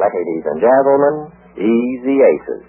Ladies and gentlemen, Easy Aces.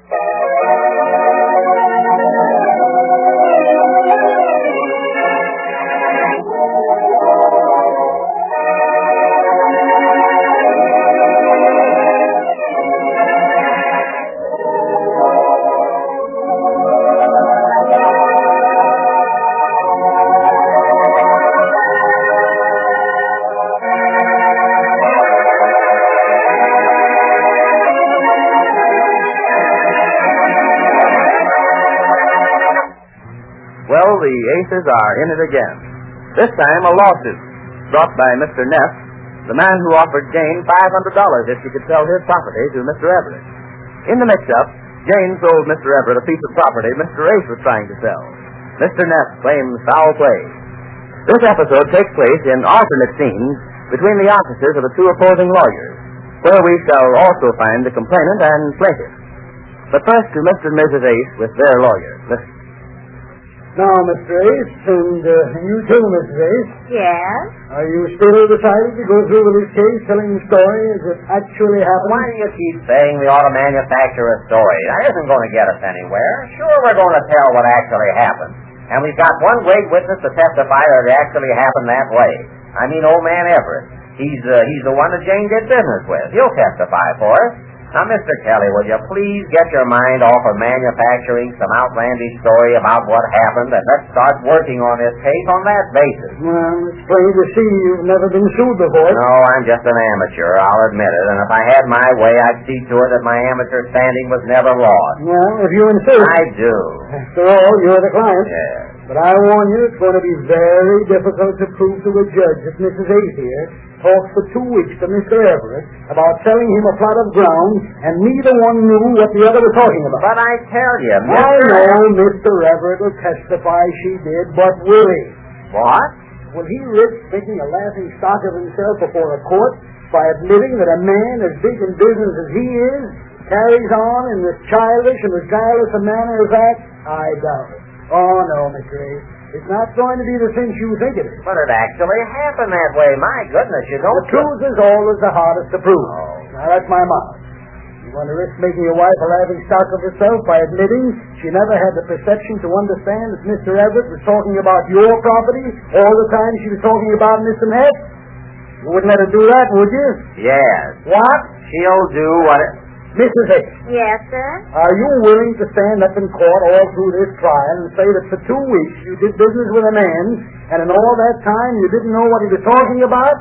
Well, the Aces are in it again. This time a lawsuit brought by Mr. Neff, the man who offered Jane $500 if she could sell his property to Mr. Everett. In the mix-up, Jane sold Mr. Everett a piece of property Mr. Ace was trying to sell. Mr. Neff claims foul play. This episode takes place in alternate scenes between the offices of the two opposing lawyers, where we shall also find the complainant and plaintiff. But first to Mr. and Mrs. Ace with their lawyer. Listen. Now, Mr. Ace, and you too, Mrs. Ace. Yes? Are you still decided to go through with this case, telling the story as it actually happened? Why do you keep saying we ought to manufacture a story? That isn't going to get us anywhere. Sure, we're going to tell what actually happened. And we've got one great witness to testify that it actually happened that way. I mean, old man Everett. He's the one that Jane did business with. He'll testify for us. Now, Mr. Kelly, will you please get your mind off of manufacturing some outlandish story about what happened, and let's start working on this case on that basis. Well, it's plain to see you've never been sued before. No, I'm just an amateur, I'll admit it, and if I had my way, I'd see to it that my amateur standing was never lost. Well, if you insist. I do. After all, you're the client. Yes. But I warn you, it's going to be very difficult to prove to a judge that Mrs. Ace here talked for 2 weeks to Mr. Everett about selling him a plot of ground, and neither one knew what the other was talking about. But I tell you, I know Mr. Everett will testify she did, but will he? What? Will he risk making a laughing stock of himself before a court by admitting that a man as big in business as he is carries on in as childish and as guileless a manner as that? I doubt it. Oh, no, Mr. Ace. It's not going to be the cinch you think it is. But it actually happened that way. My goodness, you don't... The truth is always the hardest to prove. Oh. Now, that's my motto. You want to risk making your wife a laughing stock of herself by admitting she never had the perception to understand that Mr. Everett was talking about your property all the time she was talking about Mr. Neff? You wouldn't let her do that, would you? Yes. What? She'll do what... Mrs. Ace. Yes, sir? Are you willing to stand up in court all through this trial and say that for 2 weeks you did business with a man, and in all that time you didn't know what he was talking about?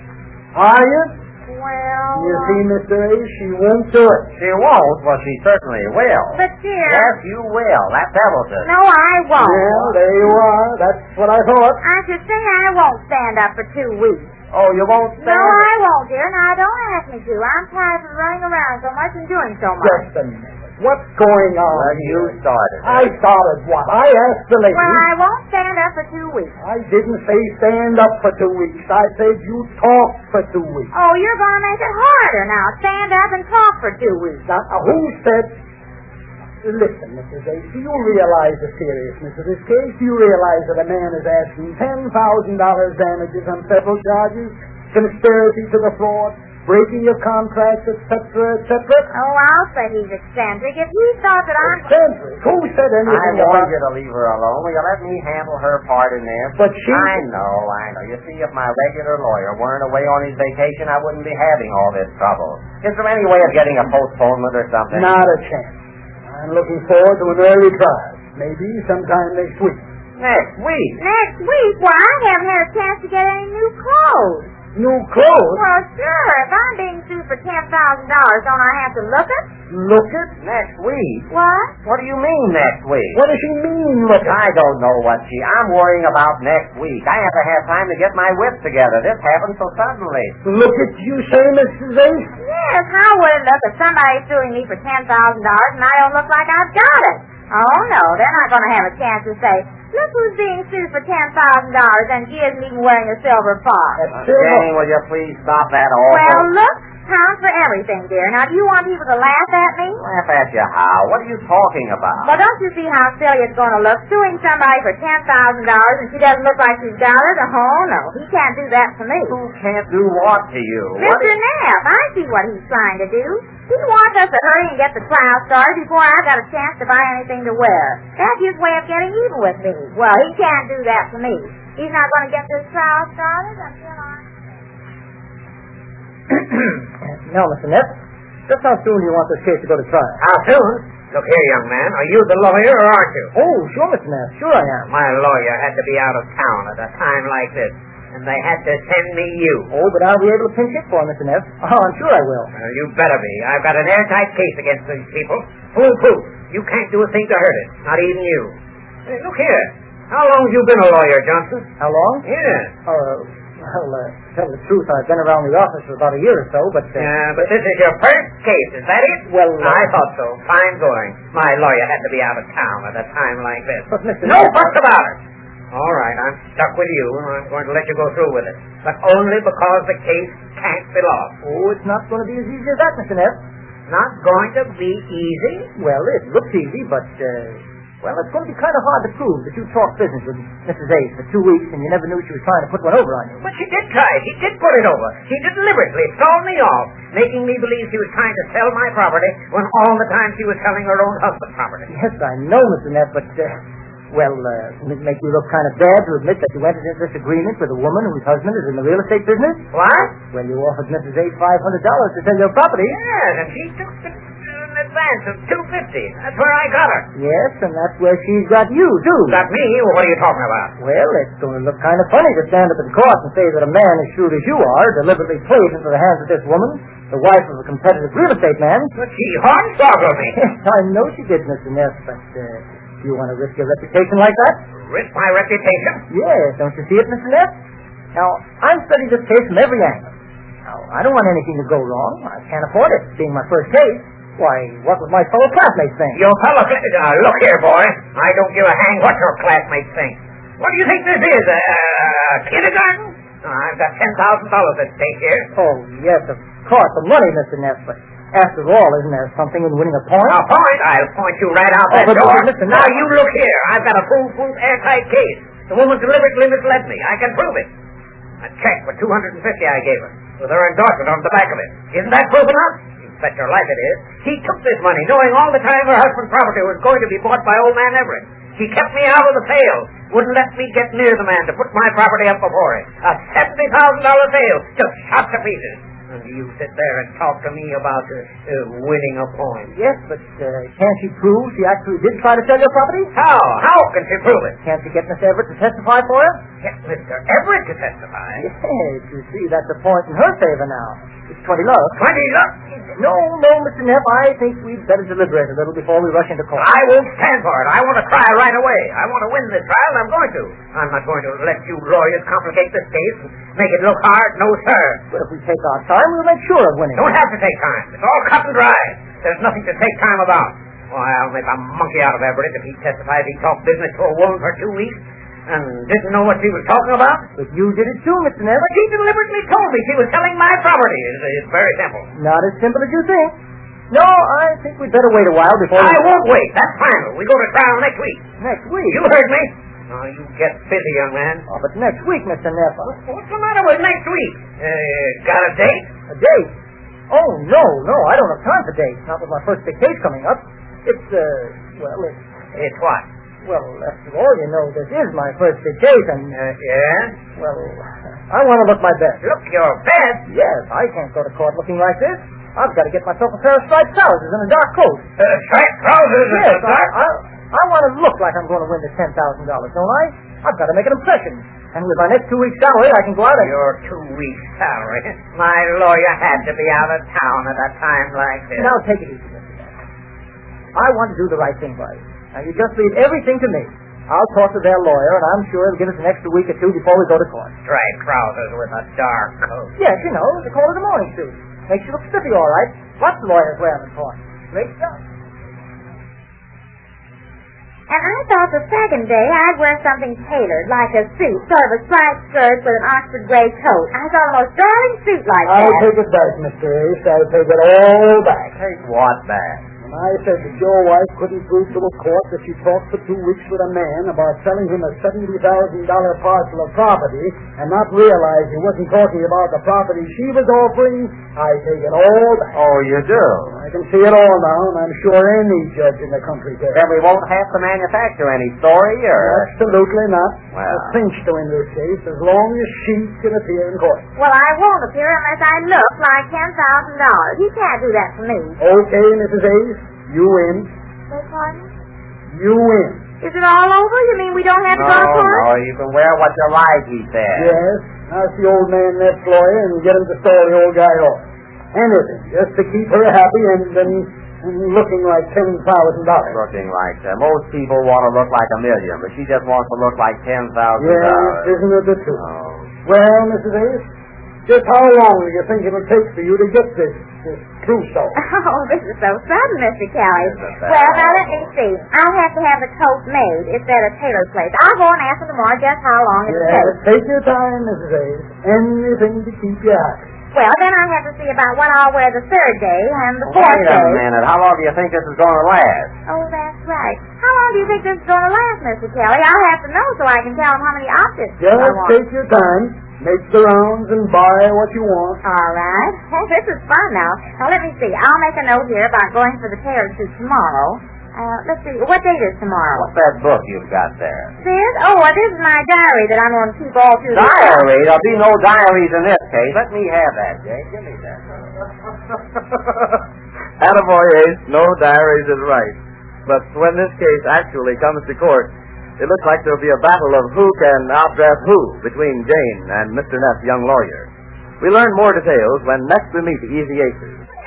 Are you? Well... You see, Mr. Ace, she won't do it. She won't? Well, she certainly will. But, dear... Yes, you will. That settles it. No, I won't. Well, there you are. That's what I thought. I should say I won't stand up for 2 weeks. Oh, you won't stand No, I won't, dear. Now, don't ask me to. I'm tired of running around so much and doing so much. Just a minute. What's going on? Well, you started. I started what? I asked the lady. Well, I won't stand up for 2 weeks. I didn't say stand up for 2 weeks. I said you talk for 2 weeks. Oh, you're going to make it harder now. Stand up and talk for 2 weeks. Now, who said... Listen, Mrs. Ace, do you realize the seriousness of this case? Do you realize that a man is asking $10,000 damages on federal charges, conspiracy to defraud, breaking of contracts, etc., etc.? Oh, I'll say he's eccentric. If you thought that I'm... Eccentric? Who said I anything warned about... you to leave her alone. Will you let me handle her part in this? But she... I know. You see, if my regular lawyer weren't away on his vacation, I wouldn't be having all this trouble. Is there any way of getting a postponement or something? Not a chance. I'm looking forward to an early trial. Maybe sometime next week. Next week? Next week? Why, I haven't had a chance to get any new clothes. New clothes? Well, sure. If I'm being sued for $10,000, don't I have to look it? Look it? Next week? What? What do you mean next week? What does she mean, look it? I don't know what I'm worrying about next week. I have to have time to get my wits together. This happened so suddenly. Look at you say, Mrs. Ace? Yes, how would it look if somebody's suing me for $10,000 and I don't look like I've got it? Oh, no, they're not going to have a chance to say, look who's being sued for $10,000 and she isn't even wearing a silver bar. Jane, will you please stop that awful... Well, look counts for everything, dear. Now, do you want people to laugh at me? Laugh at you how? What are you talking about? Well, don't you see how silly it's going to look suing somebody for $10,000 and she doesn't look like she's got it? Oh, no, he can't do that to me. Who can't do what to you? Mr. Neff, I see what he's trying to do. He wants us to hurry and get the trial started before I got a chance to buy anything to wear. That's his way of getting even with me. Well, he can't do that for me. He's not going to get this trial started until I... Now, Mr. Neff, just how soon do you want this case to go to trial? How soon? Look here, young man. Are you the lawyer or aren't you? Oh, sure, Mr. Neff. Sure I am. My lawyer had to be out of town at a time like this, and they had to send me you. Oh, but I'll be able to pinch it for him, Mr. Neff. Oh, I'm sure I will. You better be. I've got an airtight case against these people. Foolproof. You can't do a thing to hurt it. Not even you. Hey, look here. How long have you been a lawyer, Johnson? How long? Yeah. Well, to tell the truth, I've been around the office for about a year or so, but... but this is your first case, is that it? Well, I thought so. Fine going. My lawyer had to be out of town at a time like this. But, Mr. No fuss about it. All right, I'm stuck with you, and I'm going to let you go through with it. But only because the case can't be lost. Oh, it's not going to be as easy as that, Mr. Neff. Not going to be easy? Well, it looks easy, but, well, it's going to be kind of hard to prove that you talked business with Mrs. A for 2 weeks and you never knew she was trying to put one over on you. But she did try it. She did put it over. She deliberately sold me off, making me believe she was trying to sell my property when all the time she was selling her own husband's property. Yes, I know, Mr. Neff, but, wouldn't it make you look kind of bad to admit that you entered into this agreement with a woman whose husband is in the real estate business? What? Well, you offered Mrs. A $500 to sell your property. Yes, and she took an advance of $250. That's where I got her. Yes, and that's where she's got you, too. Got me? Well, what are you talking about? Well, it's going to look kind of funny to stand up in court and say that a man as shrewd as you are deliberately played into the hands of this woman, the wife of a competitive real estate man. But she hornswoggled me. I know she did, Mr. Neff, but, do you want to risk your reputation like that? Risk my reputation? Yes, don't you see it, Mr. Neff? Now, I'm studying this case from every angle. Now, I don't want anything to go wrong. I can't afford it, being my first case. Why, what would my fellow classmates think? Your fellow classmates? Look here, boy. I don't give a hang what your classmates think. What do you think this is, a kindergarten? I've got $10,000 at stake here. Oh, yes, of course, the money, Mr. Neff, but after all, isn't there something in winning a point? A point? I'll point you right out that but door. listen, now, you look here. I've got a foolproof, airtight case. The woman deliberately misled me. I can prove it. A check for $250 I gave her, with her endorsement on the back of it. Isn't that proof enough? You bet your life it is. She took this money, knowing all the time her husband's property was going to be bought by old man Everett. She kept me out of the sale. Wouldn't let me get near the man to put my property up before him. A $70,000 sale, just shot to pieces. And you sit there and talk to me about winning a point. Yes, but can't she prove she actually did try to sell your property? How? How can she prove it? Can't she get Mr. Everett to testify for her? Get Mr. Everett to testify? Yes, you see, that's a point in her favor now. It's 20 love. 20 love? No, Mr. Neff, I think we'd better deliberate a little before we rush into court. I won't stand for it. I want to try right away. I want to win this trial, and I'm going to. I'm not going to let you lawyers complicate this case and make it look hard. No, sir. But if we take our time, we'll make sure of winning. Don't have to take time. It's all cut and dry. There's nothing to take time about. Well, I'll make a monkey out of Everett if he testifies he talked business to a woman for 2 weeks and didn't know what she was talking about. But you did it too, Mr. Neff. But he deliberately told me she was selling my property. It's very simple. Not as simple as you think. No, I think we'd better wait a while before I won't wait. That's final. We go to trial next week. Next week? You heard me. Oh, you get busy, young man. Oh, but next week, Mr. Neff. What's the matter with next week? Got a date? A date? Oh, no, I don't have time for dates. Not with my first big case coming up. It's, It's what? Well, after all, you know, this is my first big case, and... Yeah? Well, I want to look my best. Look your best? Yes, I can't go to court looking like this. I've got to get myself a pair of striped trousers and a dark coat. Striped trousers? Yes, I want to look like I'm going to win this $10,000, don't I? I've got to make an impression. And with my next 2 weeks' salary, I can go out and... Your 2 weeks' salary? My lawyer had to be out of town at a time like this. Now, take it easy, Mr. Neff. I want to do the right thing by you. Now, you just leave everything to me. I'll talk to their lawyer, and I'm sure he'll give us an extra week or two before we go to court. Striped trousers with a dark coat. Yes, you know, they call it a morning suit. Makes you look spiffy, all right. Lots of lawyers wear them in court. Great stuff. And I thought the second day I'd wear something tailored, like a suit, sort of a striped skirt with an Oxford gray coat. I thought a most darling suit like that. I'll take it back, Mr. Ace. I'll take it all back. Take what back? I said that your wife couldn't prove to a court that she talked for 2 weeks with a man about selling him a $70,000 parcel of property and not realize he wasn't talking about the property she was offering, I take it all back. Oh, you do? I can see it all now, and I'm sure any judge in the country can. Then we won't have to manufacture any story, or... Absolutely not. Well. A cinch to in this case, as long as she can appear in court. Well, I won't appear unless I look like $10,000. You can't do that for me. Okay, Mrs. Ace, you win. Beg pardon? You win. Is it all over? You mean we don't have to go to court? No, you can wear what you like, he said. Yes, ask the old man next lawyer and get him to stall the old guy off. Anything, just to keep her happy and looking like $10,000. Looking like most people want to look like $1 million, but she just wants to look like $10,000. Yes, isn't it the truth? Oh. Well, Mrs. Ace, just how long do you think it'll take for you to get this trousseau? Oh, this is so sudden, Mr. Kelly. Isn't that Well, now right? let me see. I'll have to have the coat made. It's at a tailor's place. I'll go and ask him tomorrow just how long it'll Yes, take. take your time, Mrs. Ace. Anything to keep you happy. Well, then I have to see about what I'll wear the third day and the fourth Wait a day. minute. How long do you think this is going to last? Oh, that's right. How long do you think this is going to last, Mr. Kelly? I'll have to know so I can tell him how many optics I Just want. take your time, make the rounds, and buy what you want. All right. Oh, this is fun now. Now, let me see. I'll make a note here about going for the tailor suit tomorrow. Let's see. What date is tomorrow? What's that book you've got there? This? Oh, this is my diary that I'm going to keep all through the Diary? There'll be no diaries in this case. Let me have that, Jake. Give me that. Attaboy, Ace. No diaries is right. But when this case actually comes to court, it looks like there'll be a battle of who can outdraft who between Jane and Mr. Neff, young lawyer. We learn more details when next we meet the Easy Aces.